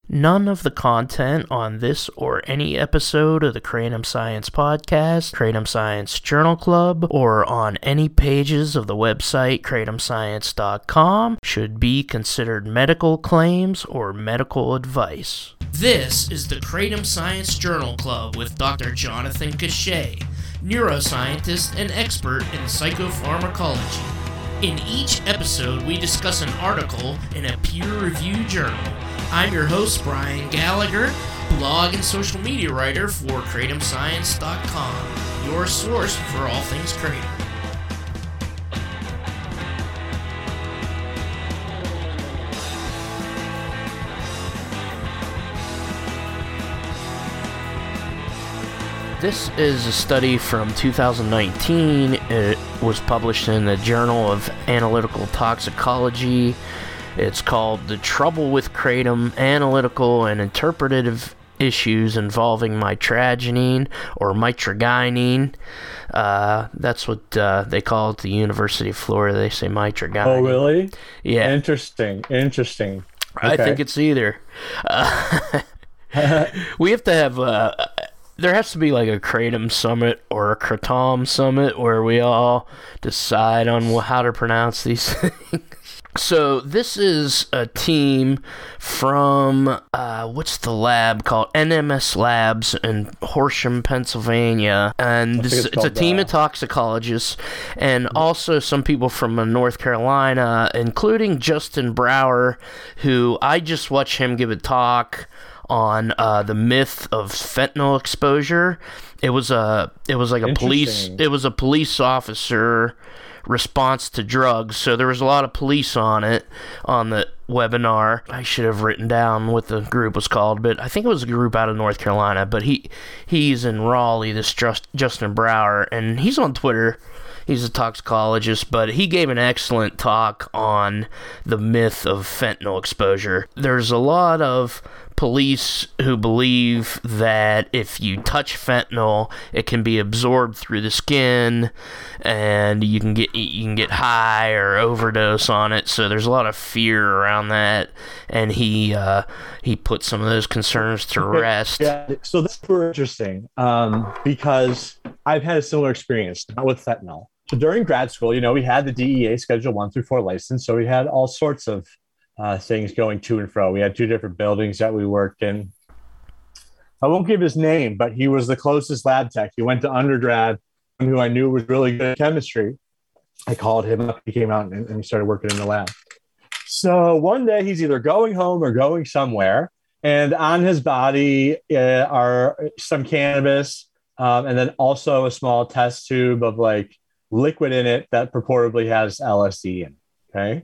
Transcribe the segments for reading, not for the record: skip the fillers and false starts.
None of the content on this or any episode of the Kratom Science Podcast, Kratom Science Journal Club, or on any pages of the website kratomscience.com should be considered medical claims or medical advice. This is the Kratom Science Journal Club with Dr. Jonathan Cachet, neuroscientist and expert in psychopharmacology. In each episode, we discuss an article in a peer-reviewed journal. I'm your host, Brian Gallagher, blog and social media writer for KratomScience.com, your source for all things Kratom. This is a study from 2019. It was published in the Journal of Analytical Toxicology. It's called The Trouble with Kratom, Analytical and Interpretative Issues Involving Mitragynine or Mitragynine. That's what they call it at the University of Florida. They say mitragynine. Oh, really? Yeah. Interesting. Okay. I think it's either. We have to have... there has to be like a Kratom summit or a Kratom summit where we all decide on how to pronounce these things. So this is a team from, what's the lab called? NMS Labs in Horsham, Pennsylvania. And it's a team of toxicologists and also some people from North Carolina, including Justin Brower, who I just watched him give a talk on the myth of fentanyl exposure. It was like a police officer response to drugs, so there was a lot of police on the webinar. I should have written down what the group was called, but I think it was a group out of North Carolina, but he's in Raleigh, this Justin Brower, and he's on Twitter. He's a toxicologist, but he gave an excellent talk on the myth of fentanyl exposure. There's a lot of police who believe that if you touch fentanyl, it can be absorbed through the skin, and you can get high or overdose on it. So there's a lot of fear around that, and he put some of those concerns to rest. Yeah, so that's super interesting because I've had a similar experience, not with fentanyl. So during grad school, we had the DEA Schedule 1 through 4 license, so we had all sorts of things going to and fro. We had 2 different buildings that we worked in. I won't give his name, but he was the closest lab tech. He went to undergrad, who I knew was really good at chemistry. I called him up. He came out and he started working in the lab. So one day he's either going home or going somewhere, and on his body are some cannabis and then also a small test tube of like liquid in it that purportedly has LSD in it. Okay.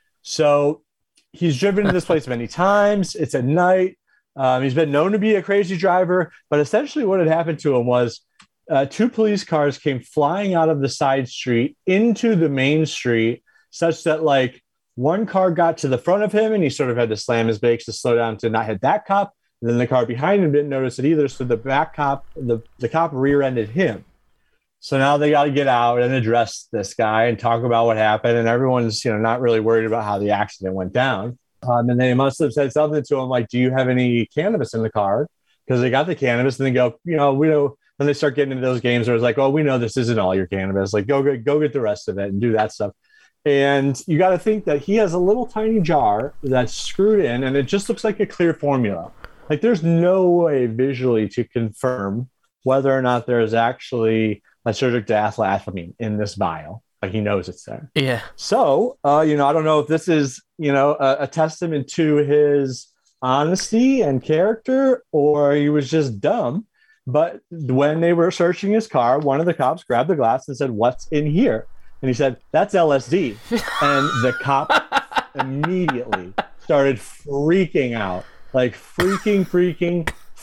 So he's driven to this place many times. It's at night. He's been known to be a crazy driver, but essentially what had happened to him was 2 police cars came flying out of the side street into the main street, such that like one car got to the front of him and he sort of had to slam his brakes to slow down to not hit that cop. And then the car behind him didn't notice it either. So the back cop, the cop rear-ended him. So now they got to get out and address this guy and talk about what happened. And everyone's, not really worried about how the accident went down. And they must have said something to him like, do you have any cannabis in the car? Because they got the cannabis and they go, we know. Then they start getting into those games where it's like, oh, we know this isn't all your cannabis. Like, go get the rest of it and do that stuff. And you got to think that he has a little tiny jar that's screwed in and it just looks like a clear formula. Like there's no way visually to confirm whether or not there's actually lysergic diethylamine in this vial. Like he knows it's there. Yeah. So, I don't know if this is, a testament to his honesty and character, or he was just dumb. But when they were searching his car, one of the cops grabbed the glass and said, "What's in here?" And he said, "That's LSD." And the cop immediately started freaking out, like freaking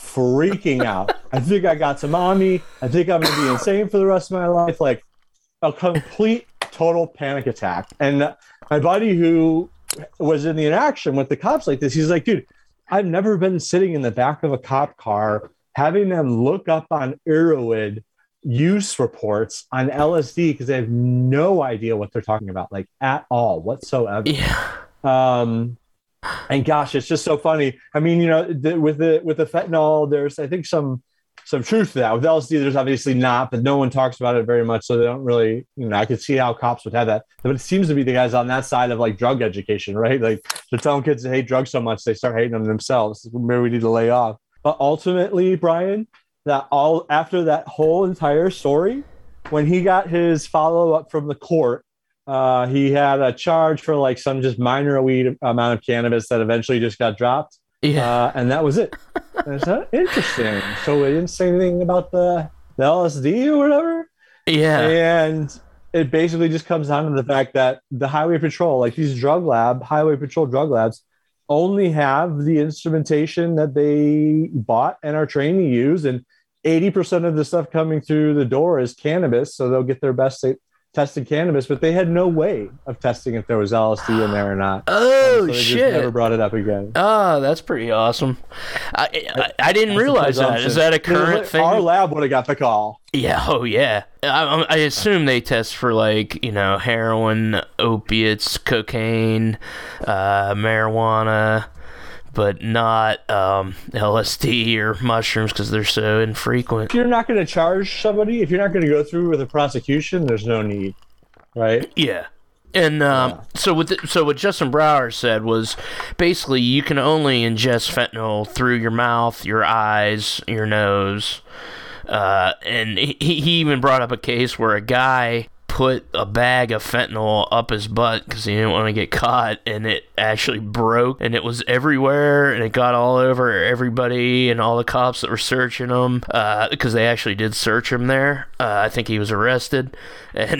out. I think I got some on me. I think I'm going to be insane for the rest of my life. Like a complete, total panic attack. And my buddy who was in the interaction with the cops like this, he's like, dude, I've never been sitting in the back of a cop car having them look up on Erowid use reports on LSD because they have no idea what they're talking about, like at all whatsoever. Yeah. And gosh, it's just so funny. I mean, with the fentanyl, there's I think some truth to that. With LSD, there's obviously not, but no one talks about it very much, so they don't really. I could see how cops would have that, but it seems to be the guys on that side of like drug education, right? Like they're telling kids to hate drugs so much they start hating them themselves. Maybe we need to lay off. But ultimately, Brian, that all after that whole entire story, when he got his follow up from the court. He had a charge for like some just minor weed amount of cannabis that eventually just got dropped. Yeah. And that was it. Is that interesting? So they didn't say anything about the LSD or whatever. Yeah. And it basically just comes down to the fact that the highway patrol, like these highway patrol drug labs, only have the instrumentation that they bought and are trained to use. And 80% of the stuff coming through the door is cannabis. So they'll get their best tested cannabis, but they had no way of testing if there was LSD in there or not. Oh, so they shit. just never brought it up again. Oh, that's pretty awesome. I didn't realize that. Is that a current thing? Our lab would have got the call. Yeah. Oh, yeah. I assume they test for like, heroin, opiates, cocaine, marijuana, but not LSD or mushrooms because they're so infrequent. If you're not going to charge somebody, if you're not going to go through with a prosecution, there's no need, right? Yeah. And so what Justin Brower said was basically you can only ingest fentanyl through your mouth, your eyes, your nose. And he even brought up a case where a guy put a bag of fentanyl up his butt because he didn't want to get caught, and it actually broke, and it was everywhere, and it got all over everybody and all the cops that were searching him because they actually did search him there. I think he was arrested, and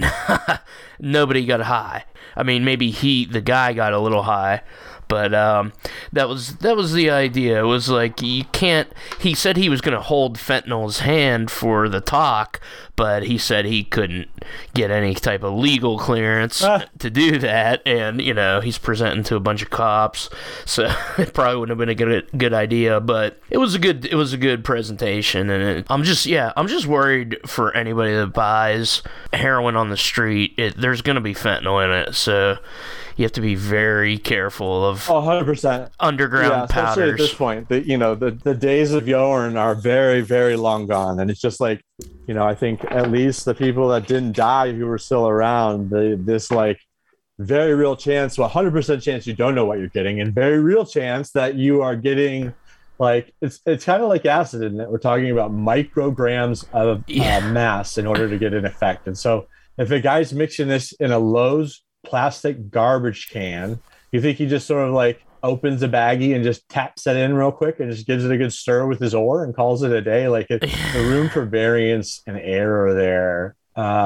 nobody got high. I mean, maybe the guy got a little high, but that was the idea. It was like you can't. He said he was going to hold fentanyl's hand for the talk, but he said he couldn't get any type of legal clearance to do that, and he's presenting to a bunch of cops, so it probably wouldn't have been a good idea. But it was a good presentation, and I'm just worried for anybody that buys heroin on the street. There's going to be fentanyl in it, so you have to be very careful of 100% underground powders. At this point, the days of yore are very, very long gone, and it's just like, I think at least the people that didn't die who were still around, this like very real chance, 100% chance you don't know what you're getting, and very real chance that you are getting like it's kind of like acid in that we're talking about micrograms of mass in order to get an effect. And so if a guy's mixing this in a Lowe's plastic garbage can, you think he just sort of like opens a baggie and just taps it in real quick and just gives it a good stir with his oar and calls it a day? Like the room for variance and error there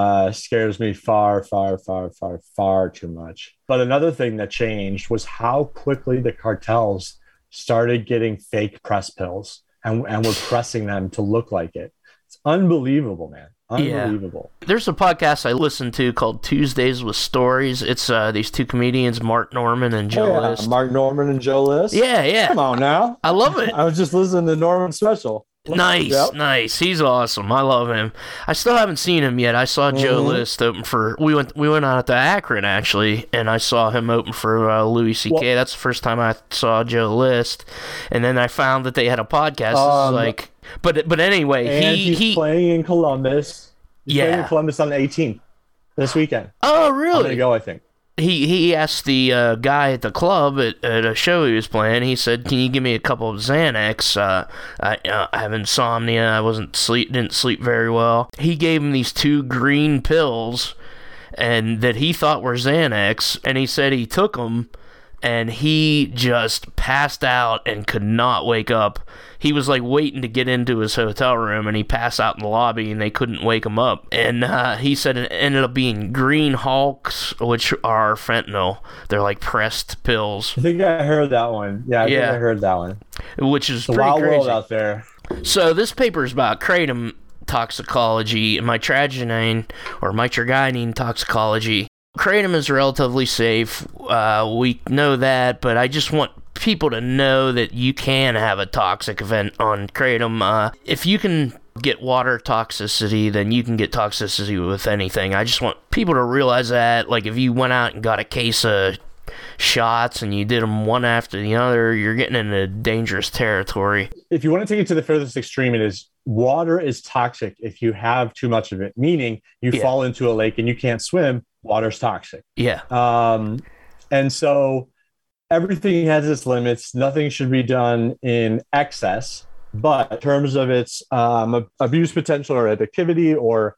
scares me far, far, far, far, far too much. But another thing that changed was how quickly the cartels started getting fake press pills and were pressing them to look like it. It's unbelievable, man. Unbelievable. Yeah. There's a podcast I listen to called Tuesdays with Stories. It's these two comedians, Mark Norman and Joe List. Mark Norman and Joe List? Yeah. Come on now. I love it. I was just listening to Norman's special. Nice. He's awesome. I love him. I still haven't seen him yet. I saw Joe List open for. We went out to Akron actually, and I saw him open for Louis C.K. That's the first time I saw Joe List, and then I found that they had a podcast. But anyway, and he's playing in Columbus. He's playing in Columbus on the 18th this weekend. Oh, really? I'm gonna go, I think. He asked the guy at the club at a show he was playing. He said, "Can you give me a couple of Xanax? I have insomnia. I didn't sleep very well." He gave him these 2 green pills, and that he thought were Xanax, and he said he took them, and he just passed out and could not wake up. He was like waiting to get into his hotel room, and he passed out in the lobby, and they couldn't wake him up. And he said it ended up being Green Hulks, which are fentanyl. They're like pressed pills. I think I heard that one. Yeah, I think I heard that one. Which is it's pretty a wild crazy. World out there. So this paper is about kratom toxicology and mitragynine or mitragynine toxicology. Kratom is relatively safe. We know that, but I just want people to know that you can have a toxic event on kratom. If you can get water toxicity, then you can get toxicity with anything. I just want people to realize that. Like if you went out and got a case of shots and you did them one after the other, you're getting into dangerous territory. If you want to take it to the furthest extreme, it is water is toxic if you have too much of it, meaning you fall into a lake and you can't swim, water's toxic. Yeah. And so everything has its limits. Nothing should be done in excess. But in terms of its abuse potential or addictivity or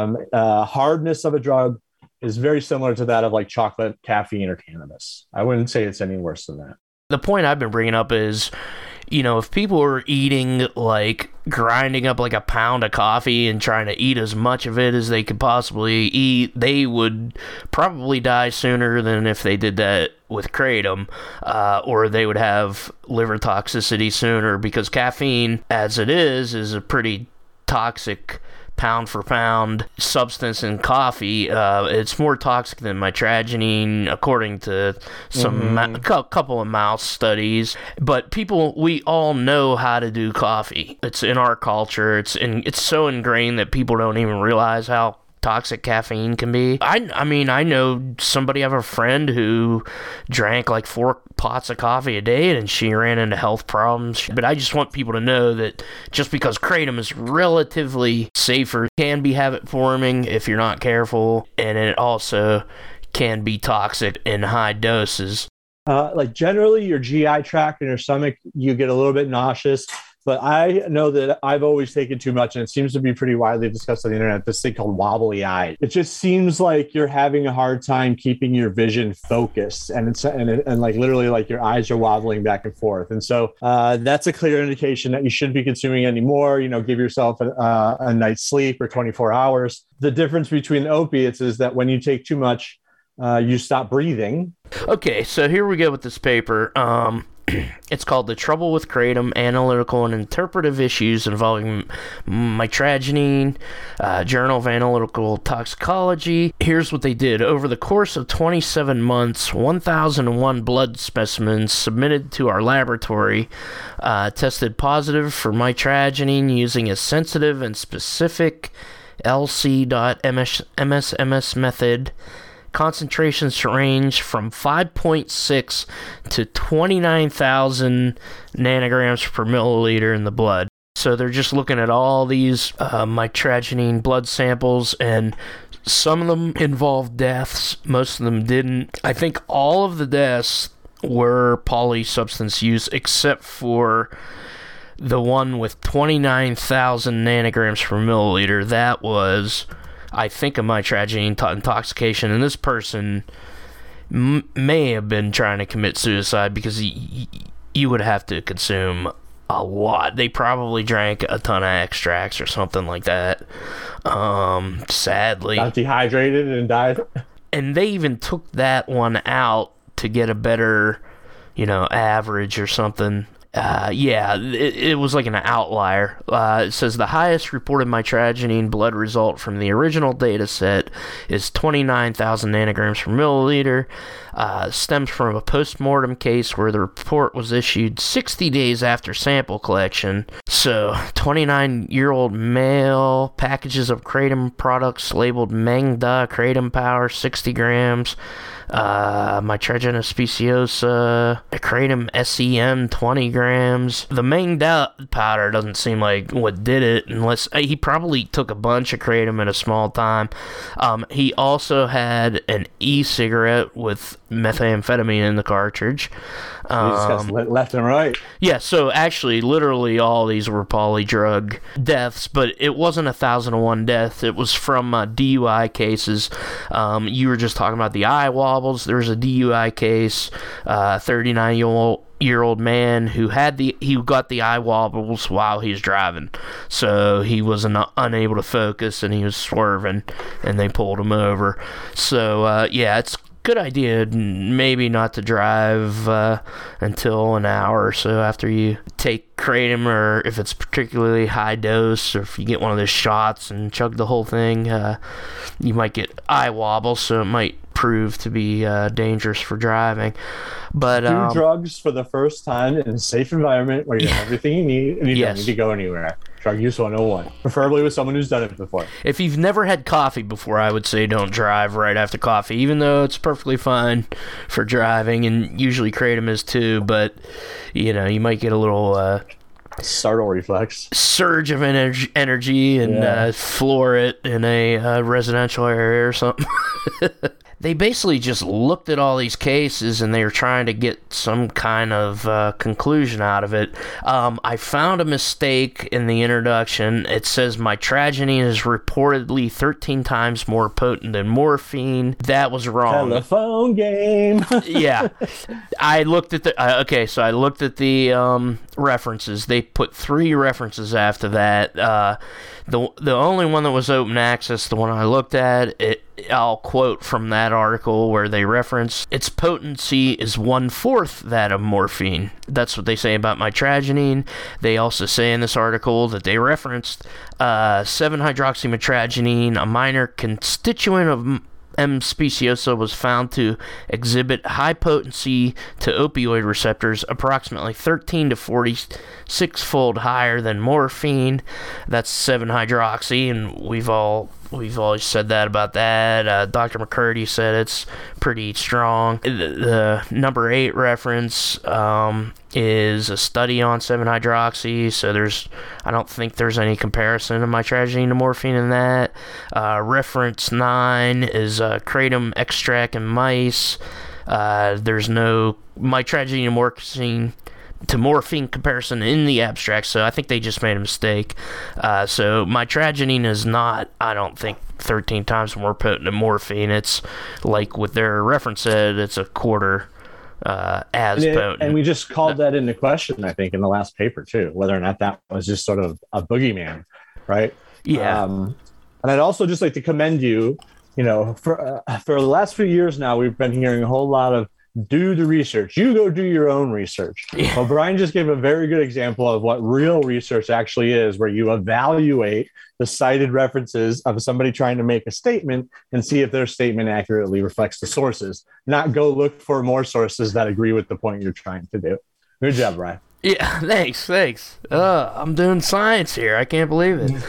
hardness of a drug is very similar to that of like chocolate, caffeine, or cannabis. I wouldn't say it's any worse than that. The point I've been bringing up is, you know, if people are eating, like, grinding up like a pound of coffee and trying to eat as much of it as they could possibly eat, they would probably die sooner than if they did that with kratom, or they would have liver toxicity sooner, because caffeine, as it is a pretty toxic pound for pound substance in coffee. It's more toxic than mitragynine, according to some couple of mouse studies. But we all know how to do coffee. It's in our culture. It's so ingrained that people don't even realize how toxic caffeine can be. I mean, I know somebody, I have a friend who drank like 4 pots of coffee a day and she ran into health problems. But I just want people to know that just because kratom is relatively safer, can be habit forming if you're not careful, and it also can be toxic in high doses. Like generally your GI tract and your stomach, you get a little bit nauseous. But I know that I've always taken too much, and it seems to be pretty widely discussed on the internet, this thing called wobbly eye. It just seems like you're having a hard time keeping your vision focused, and like literally like your eyes are wobbling back and forth. And so that's a clear indication that you shouldn't be consuming anymore. You know, give yourself a night's sleep or 24 hours. The difference between opiates is that when you take too much, you stop breathing. Okay, so here we go with this paper. It's called The Trouble with Kratom, Analytical and Interpretive Issues Involving Mitragynine, Journal of Analytical Toxicology. Here's what they did. Over the course of 27 months, 1,001 blood specimens submitted to our laboratory tested positive for mitragynine using a sensitive and specific LC.MS method. Concentrations range from 5.6 to 29,000 nanograms per milliliter in the blood. So they're just looking at all these mitragynine blood samples, and some of them involved deaths, most of them didn't. I think all of the deaths were polysubstance use, except for the one with 29,000 nanograms per milliliter. That was, I think, a mitragynine intoxication, and this person may have been trying to commit suicide because you would have to consume a lot. They probably drank a ton of extracts or something like that. Sadly. Got dehydrated and died. And they even took that one out to get a better, average or something. It was like an outlier. It says the highest reported mitragynine blood result from the original data set is 29,000 nanograms per milliliter. Stems from a post-mortem case where the report was issued 60 days after sample collection. So, 29-year-old male, packages of kratom products labeled Mengda kratom power, 60 grams. Mitragynous speciosa, kratom SEM, 20 grams. The Mengda powder doesn't seem like what did it, unless he probably took a bunch of kratom at a small time. He also had an e-cigarette with methamphetamine in the cartridge. He just got left and right. Yeah, so actually, literally all these were polydrug deaths, but it wasn't 1,001 deaths. It was from DUI cases. You were just talking about the eye wobbles. There was a DUI case, 39-year-old man who got the eye wobbles while he was driving. So he was unable to focus and he was swerving, and they pulled him over. So it's good idea maybe not to drive until an hour or so after you take kratom, or if it's particularly high dose, or if you get one of those shots and chug the whole thing, you might get eye wobble, so it might prove to be dangerous for driving. But do drugs for the first time in a safe environment where you have everything you need and you don't need to go anywhere. Drug Use 101, preferably with someone who's done it before. If you've never had coffee before, I would say don't drive right after coffee, even though it's perfectly fine for driving, and usually Kratom is too, but, you know, you might get a little startle reflex. Surge of energy and floor it in a residential area or something. They basically just looked at all these cases and they were trying to get some kind of conclusion out of it. I found a mistake in the introduction. It says mitragynine is reportedly 13 times more potent than morphine. That was wrong. Telephone game. Yeah. I looked at the... so I looked at the references. They put 3 references after that. The only one that was open access, the one I looked at, I'll quote from that article where they reference, its potency is 1/4 that of morphine. That's what they say about mitragynine. They also say in this article that they referenced 7-hydroxymitragynine, a minor constituent of M. speciosa, was found to exhibit high potency to opioid receptors, approximately 13 to 46-fold higher than morphine. That's 7-hydroxy, and we've always said that about that. Dr. McCurdy said it's pretty strong. The number 8 reference is a study on 7-hydroxy, so I don't think there's any comparison of mitragynine to morphine in that. Reference 9 is kratom extract in mice. There's no mitragynine to morphine comparison in the abstract, so I think they just made a mistake. So mitragynine is not, I don't think, 13 times more potent than morphine. It's like what their reference said, it's a quarter as potent. And we just called that into question, I think, in the last paper too, whether or not that was just sort of a boogeyman, right? Yeah. And I'd also just like to commend you. You know, for the last few years now, we've been hearing a whole lot of do the research. You go do your own research. Yeah. Well, Brian just gave a very good example of what real research actually is, where you evaluate the cited references of somebody trying to make a statement and see if their statement accurately reflects the sources, not go look for more sources that agree with the point you're trying to do. Good job, Brian. Yeah, thanks. I'm doing science here. I can't believe it.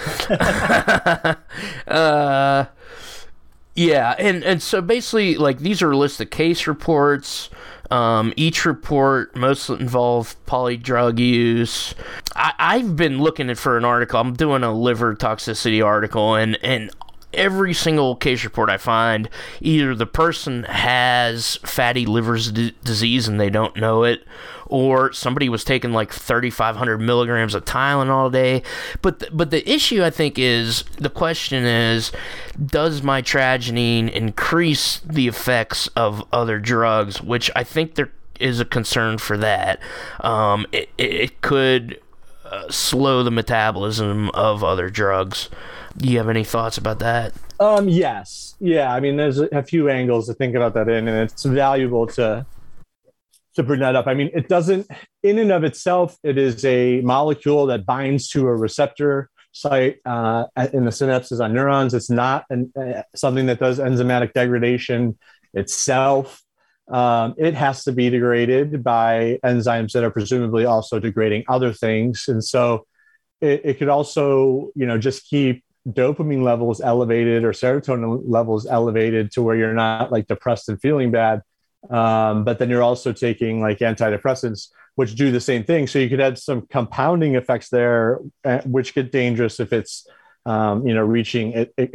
Yeah, and so basically, like, these are a list of case reports. Each report mostly involve polydrug use. I've been looking for an article. I'm doing a liver toxicity article, and every single case report I find, either the person has fatty liver disease and they don't know it, or somebody was taking like 3,500 milligrams of Tylenol a day. But the issue, I think, is, the question is, does mitragynine increase the effects of other drugs? Which I think there is a concern for that. It could slow the metabolism of other drugs. Do you have any thoughts about that? Yes. Yeah, I mean, there's a few angles to think about that in, and it's valuable to bring that up. I mean, it doesn't, in and of itself, it is a molecule that binds to a receptor site in the synapses on neurons. It's not something that does enzymatic degradation itself. It has to be degraded by enzymes that are presumably also degrading other things. And so it could also, just keep dopamine levels elevated or serotonin levels elevated to where you're not like depressed and feeling bad. But then you're also taking like antidepressants, which do the same thing. So you could have some compounding effects there, which get dangerous if it's, reaching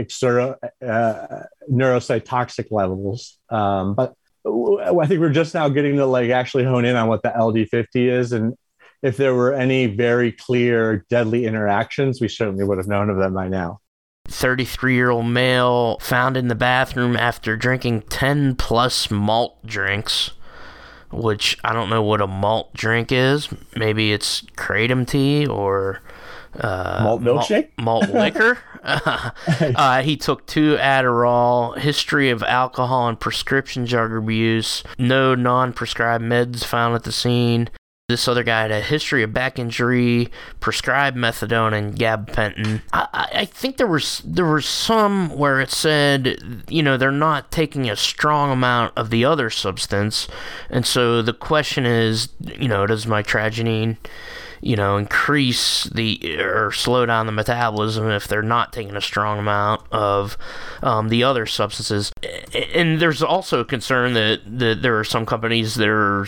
neurocytotoxic levels. But I think we're just now getting to like actually hone in on what the LD50 is. And if there were any very clear deadly interactions, we certainly would have known of them by now. 33-year-old male found in the bathroom after drinking 10 plus malt drinks, which I don't know what a malt drink is. Maybe it's kratom tea or malt milkshake, malt liquor. He took 2 Adderall, history of alcohol and prescription drug abuse, no non-prescribed meds found at the scene. This other guy had a history of back injury, prescribed methadone and gabapentin. I think there was some where it said, they're not taking a strong amount of the other substance. And so the question is, does mitragynine increase or slow down the metabolism if they're not taking a strong amount of the other substances. And there's also a concern that there are some companies that are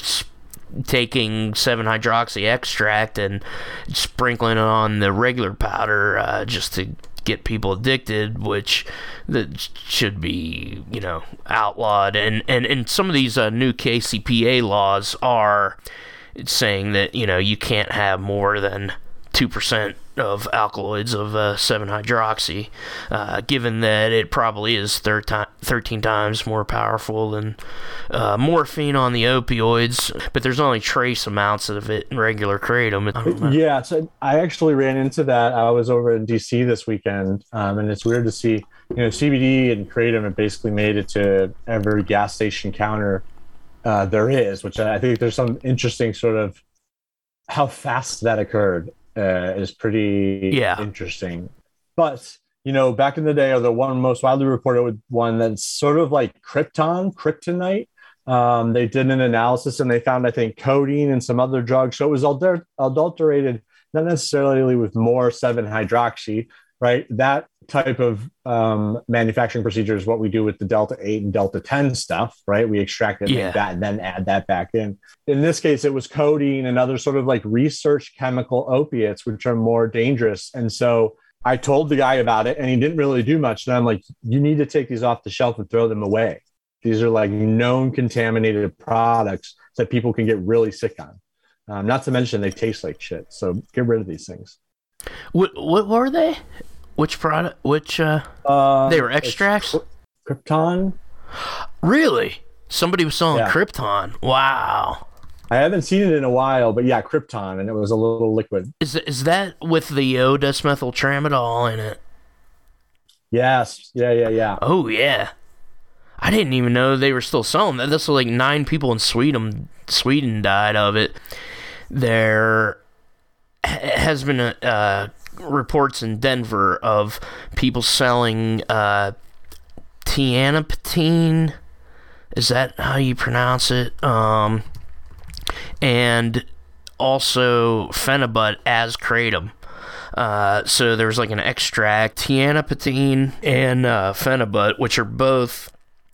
taking 7-hydroxy extract and sprinkling it on the regular powder just to get people addicted, which that should be outlawed. And some of these new KCPA laws are saying that you can't have more than 2% of alkaloids of 7-hydroxy, given that it probably is 13 times more powerful than morphine on the opioids, but there's only trace amounts of it in regular kratom. I don't know. Yeah, so I actually ran into that. I was over in DC this weekend, and it's weird to see, CBD and kratom have basically made it to every gas station counter there is, which I think there's some interesting sort of how fast that occurred. Is pretty interesting. But, back in the day, or the one most widely reported one that's sort of like kryptonite. They did an analysis and they found, I think, codeine and some other drugs. So it was adulterated, not necessarily with more 7-hydroxy, right? That type of manufacturing procedure is what we do with the Delta 8 and Delta 10 stuff, right? We extract it like that and then add that back in. In this case, it was codeine and other sort of like research chemical opiates, which are more dangerous. And so I told the guy about it and he didn't really do much. And I'm like, you need to take these off the shelf and throw them away. These are like known contaminated products that people can get really sick on. Not to mention they taste like shit. So get rid of these things. What were they? Which product? They were extracts? Krypton. Really? Somebody was selling Krypton. Wow. I haven't seen it in a while, but yeah, Krypton, and it was a little liquid. Is that with the O-desmethyltramadol in it? Yes. Yeah. Oh, yeah. I didn't even know they were still selling that. That's like 9 people in Sweden died of it. There has been reports in Denver of people selling tianepatine. Is that how you pronounce it? And also phenibut as kratom. So there's like an extract, tianepatine and phenibut, which are both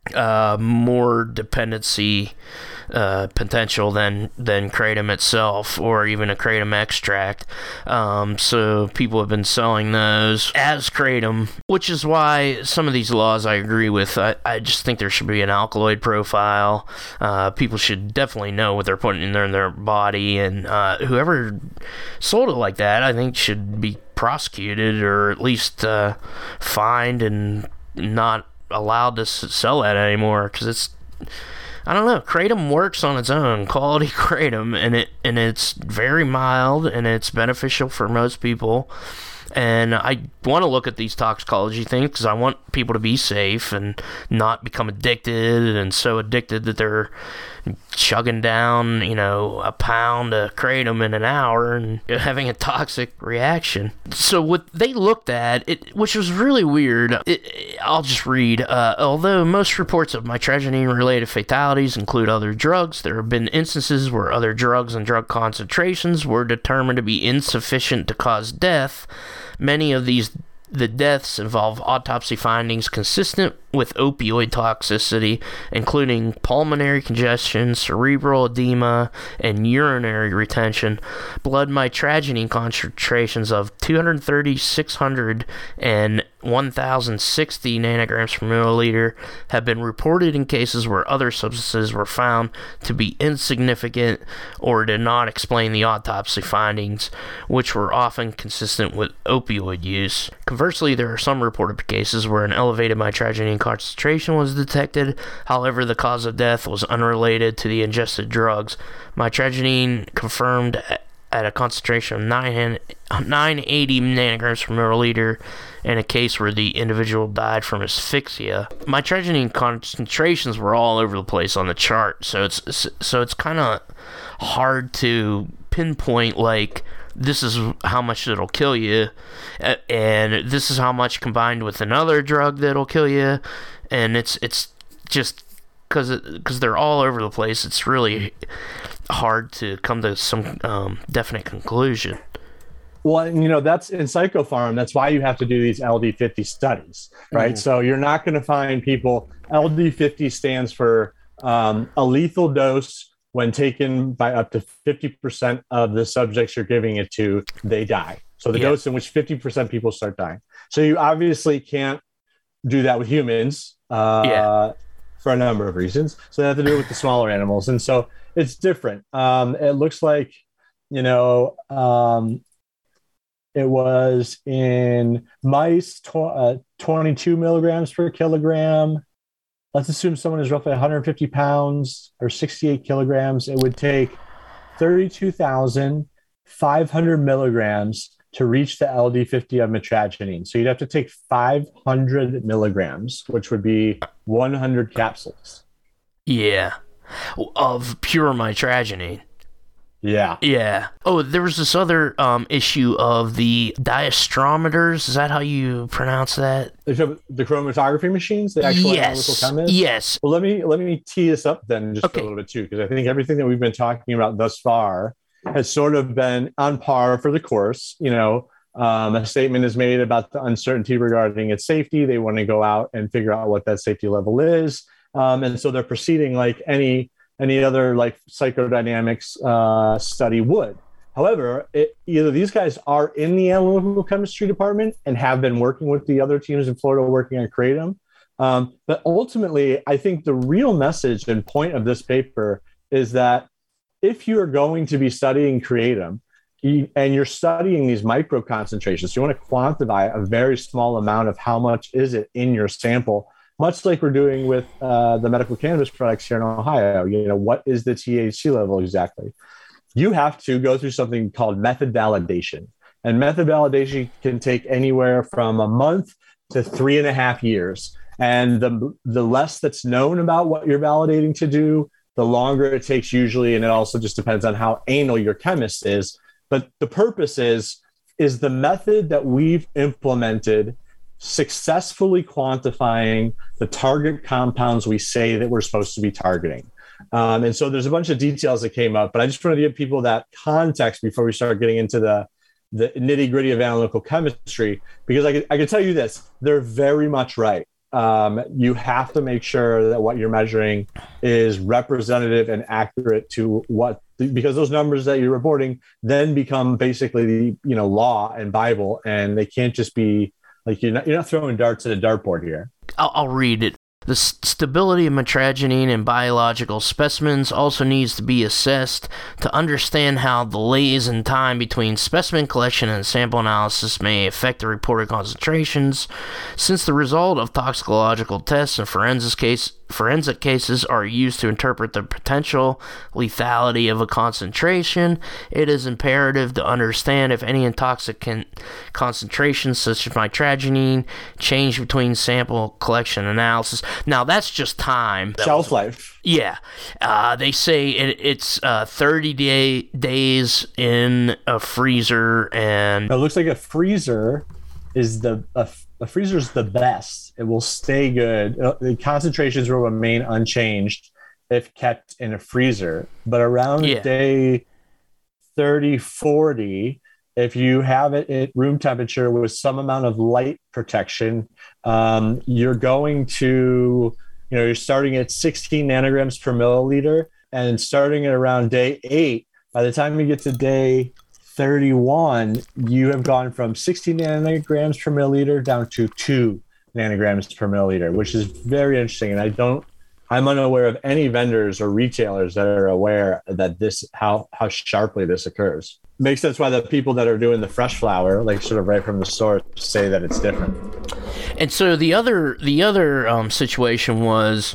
more dependency potential than kratom itself, or even a kratom extract. So people have been selling those as kratom, which is why some of these laws I agree with. I just think there should be an alkaloid profile. People should definitely know what they're putting in their body, and whoever sold it like that, I think, should be prosecuted, or at least fined and not allowed to sell that anymore, because it's, I don't know, kratom works on its own, quality kratom, and it's very mild and it's beneficial for most people. And I want to look at these toxicology things because I want people to be safe and not become addicted, and so addicted that they're chugging down, a pound of kratom in an hour and having a toxic reaction. So what they looked at, which was really weird, I'll just read. Although most reports of mitragynine-related fatalities include other drugs, there have been instances where other drugs and drug concentrations were determined to be insufficient to cause death. Many of the deaths involve autopsy findings consistent with opioid toxicity, including pulmonary congestion, cerebral edema, and urinary retention. Blood mitragynine concentrations of 230, 600, and 1,060 nanograms per milliliter have been reported in cases where other substances were found to be insignificant or did not explain the autopsy findings, which were often consistent with opioid use. Conversely, there are some reported cases where an elevated mitragynine concentration was detected. However, the cause of death was unrelated to the ingested drugs. Mitragynine confirmed at a concentration of 980 nanograms per milliliter in a case where the individual died from asphyxia. Mitragynine concentrations were all over the place on the chart, so it's kind of hard to pinpoint, like, this is how much it'll kill you, and this is how much combined with another drug that'll kill you, and it's just because they're all over the place. It's really hard to come to some definite conclusion. Well, and that's in Psychopharm. That's why you have to do these LD50 studies, right? So you're not going to find people. LD50 stands for a lethal dose when taken by up to 50% of the subjects you're giving it to, they die. So the dose in which 50% people start dying. So you obviously can't do that with humans for a number of reasons. So they have to do it with the smaller animals. And so it's different. It looks like, it was in mice, 22 milligrams per kilogram. Let's assume someone is roughly 150 pounds or 68 kilograms. It would take 32,500 milligrams to reach the LD50 of mitragynine. So you'd have to take 500 milligrams, which would be 100 capsules. Yeah. Of pure mitragynine. Yeah. Yeah. Oh, there was this other issue of the diastrometers. Is that how you pronounce that? The chromatography machines, the actual analytical chemists? Yes. Well, let me tee this up then just for a little bit too, because I think everything that we've been talking about thus far has sort of been on par for the course. A statement is made about the uncertainty regarding its safety. They want to go out and figure out what that safety level is. And so they're proceeding like any other like psychodynamics study would. However, either these guys are in the analytical chemistry department and have been working with the other teams in Florida working on Kratom. But ultimately, I think the real message and point of this paper is that if you're going to be studying Kratom and you're studying these micro concentrations, you want to quantify a very small amount of how much is it in your sample, much like we're doing with the medical cannabis products here in Ohio. What is the THC level exactly? You have to go through something called method validation. And method validation can take anywhere from a month to 3.5 years. And the less that's known about what you're validating to do, the longer it takes usually. And it also just depends on how anal your chemist is. But the purpose is the method that we've implemented successfully quantifying the target compounds we say that we're supposed to be targeting. And so there's a bunch of details that came up, but I just wanted to give people that context before we start getting into the nitty gritty of analytical chemistry, because I can tell you this, they're very much right. You have to make sure that what you're measuring is representative and accurate to because those numbers that you're reporting then become basically the law and Bible, and they can't just be like you're not throwing darts at a dartboard here. I'll read it. The stability of mitragynine in biological specimens also needs to be assessed to understand how delays in time between specimen collection and sample analysis may affect the reported concentrations. Since the result of toxicological tests and forensic cases are used to interpret the potential lethality of a concentration, it is imperative to understand if any intoxicant concentrations such as mitragynine change between sample collection and analysis. Now, that's just time. Shelf life. Yeah. They say it's 30 days in a freezer, and it looks like a freezer is the best. It will stay good. The concentrations will remain unchanged if kept in a freezer. But around day 30, 40, if you have it at room temperature with some amount of light protection, you're going to, you're starting at 16 nanograms per milliliter, and starting at around day 8, by the time you get to day 31, you have gone from 16 nanograms per milliliter down to 2 nanograms per milliliter, which is very interesting. And I'm unaware of any vendors or retailers that are aware that how sharply this occurs. Makes sense why the people that are doing the fresh flower, like sort of right from the source, say that it's different. And so the other situation was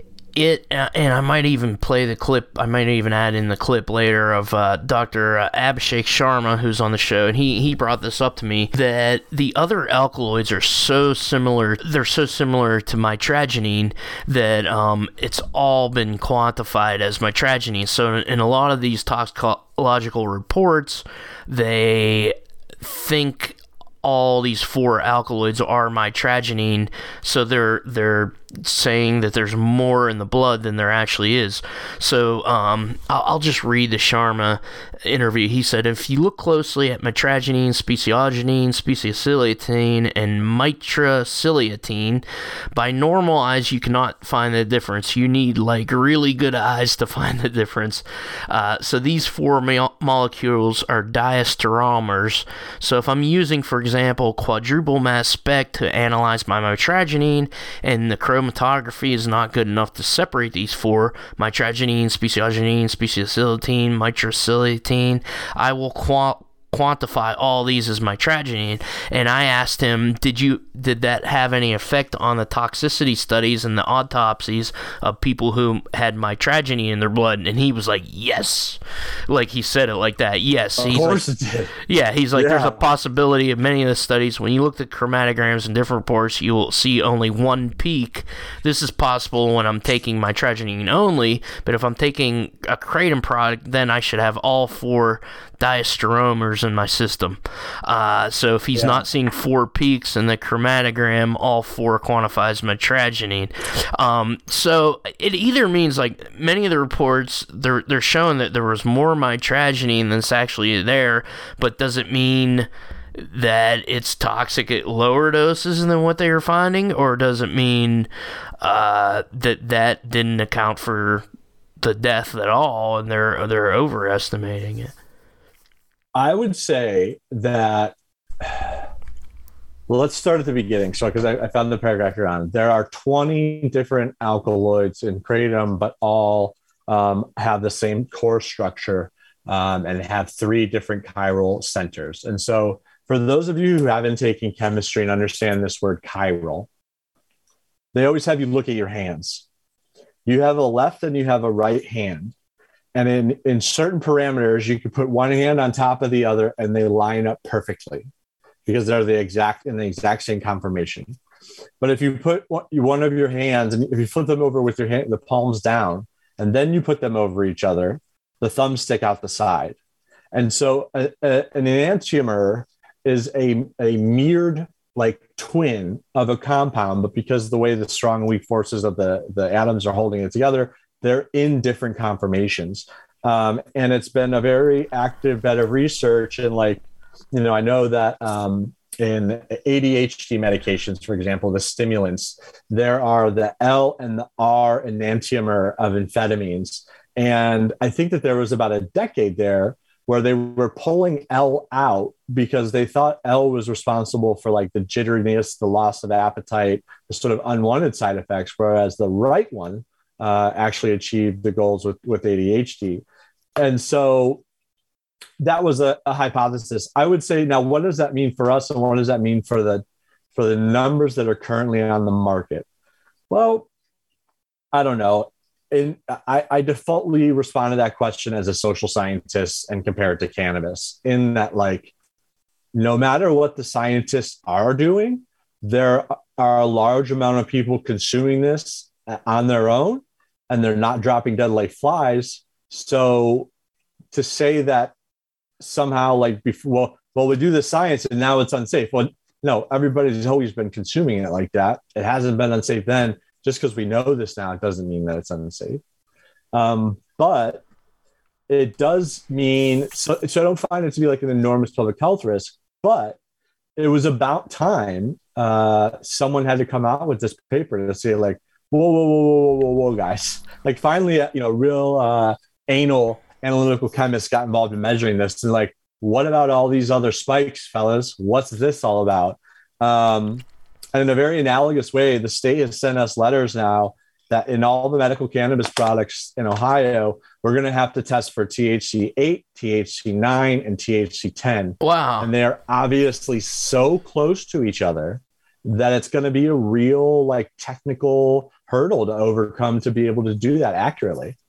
and I might even play the clip. I might even add in the clip later of Dr. Abhishek Sharma, who's on the show, and he brought this up to me, that the other alkaloids are so similar. They're so similar to mitragynine that it's all been quantified as mitragynine. So in a lot of these toxicological reports, they think all these 4 alkaloids are mitragynine, so they're saying that there's more in the blood than there actually is. So I'll just read the Sharma interview. He said, if you look closely at mitragynine, speciogenine, speciosiliatine, and mitraciliatine, by normal eyes you cannot find the difference. You need like really good eyes to find the difference. So these 4 molecules are diastereomers. So if I'm using, for example, quadruple mass spec to analyze my mitragynine, and the chromatography is not good enough to separate these 4, mitragynine, speciogenine, speciosiliatine, mitraciliatine, I will quantify all these as mitragynine. And I asked him, did that have any effect on the toxicity studies and the autopsies of people who had mitragynine in their blood? And he was like, yes. Like, he said it like that. Yes. Of course it did. Yeah, he's like, there's a possibility of many of the studies, when you look at chromatograms and different reports, you will see only 1 peak. This is possible when I'm taking mitragynine only, but if I'm taking a kratom product, then I should have all 4 diastereomers in my system. So if he's not seeing 4 peaks in the chromatogram, all 4 quantifies mitragynine. So it either means, like, many of the reports, they're showing that there was more mitragynine than's actually there, but does it mean that it's toxic at lower doses than what they were finding, or does it mean that didn't account for the death at all and they're overestimating it? I would say that, well, let's start at the beginning. So, because I found the paragraph you're on, there are 20 different alkaloids in kratom, but all have the same core structure and have 3 different chiral centers. And so, for those of you who haven't taken chemistry and understand this word chiral, they always have you look at your hands. You have a left and you have a right hand. And in certain parameters, you can put one hand on top of the other and they line up perfectly because they're in the exact same conformation. But if you put one of your hands, and if you flip them over with the palms down, and then you put them over each other, the thumbs stick out the side. And so an enantiomer is a mirrored like twin of a compound, but because the way the strong and weak forces of the atoms are holding it together, they're in different conformations. And it's been a very active bit of research. And I know that in ADHD medications, for example, the stimulants, there are the L and the R enantiomer of amphetamines. And I think that there was about a decade there where they were pulling L out because they thought L was responsible for like the jitteriness, the loss of appetite, the sort of unwanted side effects, whereas the right one actually achieved the goals with ADHD. And so that was a hypothesis. I would say, now, what does that mean for us, and what does that mean for the numbers that are currently on the market? Well, I don't know. And I defaultly respond to that question as a social scientist and compare it to cannabis, in that, like, no matter what the scientists are doing, there are a large amount of people consuming this on their own, and they're not dropping dead like flies. So to say that somehow, like, before, well, we do the science and now it's unsafe. Well, no, everybody's always been consuming it like that. It hasn't been unsafe then. Just because we know this now, it doesn't mean that it's unsafe. But it does mean, so I don't find it to be like an enormous public health risk, but it was about time someone had to come out with this paper to say, like, whoa, guys. Like, finally, real anal analytical chemists got involved in measuring this. And like, what about all these other spikes, fellas? What's this all about? And in a very analogous way, the state has sent us letters now that in all the medical cannabis products in Ohio, we're going to have to test for THC 8, THC 9, and THC 10. Wow. And they're obviously so close to each other that it's going to be a real, like, technical hurdle to overcome to be able to do that accurately.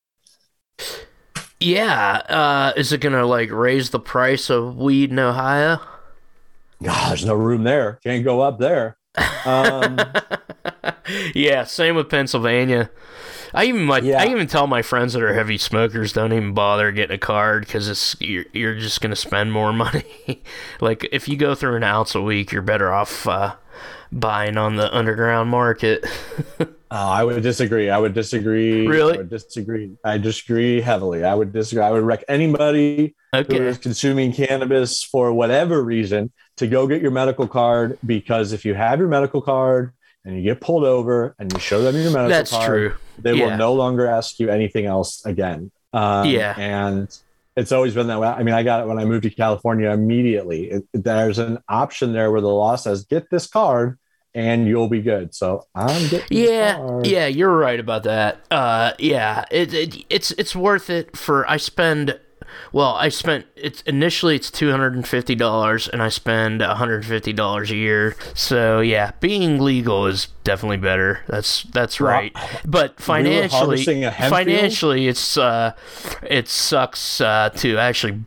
Yeah. Is it going to, like, raise the price of weed in Ohio? God, there's no room there. Can't go up there. Yeah, same with Pennsylvania. I even tell my friends that are heavy smokers, don't even bother getting a card because you're just gonna spend more money. Like if you go through an ounce a week, you're better off buying on the underground market. I would disagree. Really? I disagree heavily. I would disagree. I would recommend anybody who is consuming cannabis for whatever reason to go get your medical card, because if you have your medical card and you get pulled over and you show them your medical That's card, true. they will no longer ask you anything else again. And it's always been that way. I mean, I got it when I moved to California immediately. There's an option there where the law says, get this card and you'll be good. So I'm getting yeah, you're right about that. It's worth it for. Initially it's $250 and I spend $150 a year. So yeah, being legal is definitely better. That's right. But financially, it sucks to actually